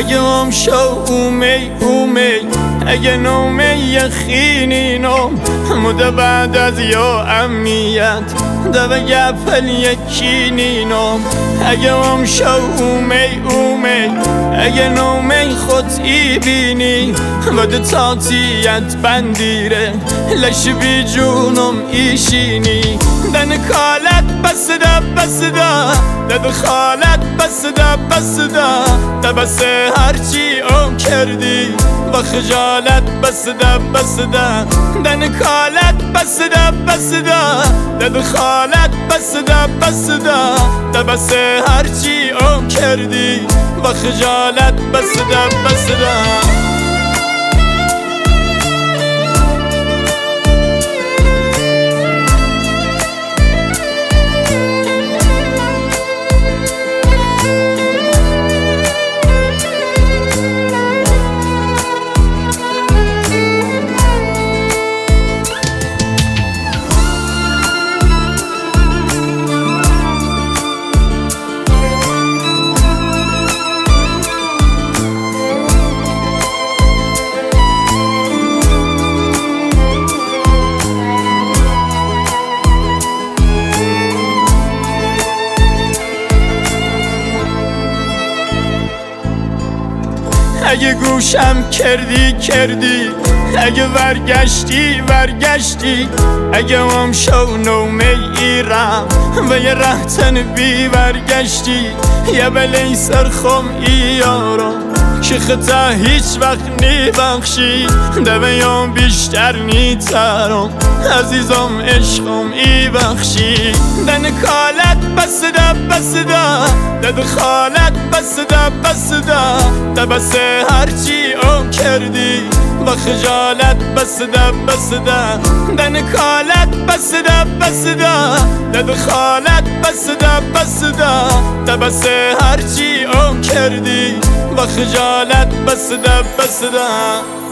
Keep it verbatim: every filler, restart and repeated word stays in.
اگه هم شو اومی اومی اگه نومی یخینی نوم مده بعد از یا امنیت دو گپل یکی نینم اگه هم شو اومی اومی اگه نومی خود ای بینی و دو تاتیت بندیره لش بی جونم ایشینی دن کالت بس دا بس دا دد خالت بس دا بس دا دا بس هرچی او کردی و خجالت بس دا بس دا دن کالت بس دا بس دا دد خالت بس دا بس دا دا بس هرچی او کردی و خجالت بس دا بس دا اگه گوشم کردی کردی اگه ورگشتی ورگشتی اگه هم شو نومی ایرم و یه رهتن بی ورگشتی یه بلی سرخم ای یارم که خطا هیچ وقت نی بخشی دویام بیشتر نی ترم عزیزم عشقم ای بخشی دن کالت بس دا بس دا دد خالت بس دا بس دا دا بس هرچی او کردی و خجالت بس دا بس دا دن کالت بس دا بس دا دد خالت بس دا بس دا دا بس هرچی او کردی و خجالت بس دا بس دا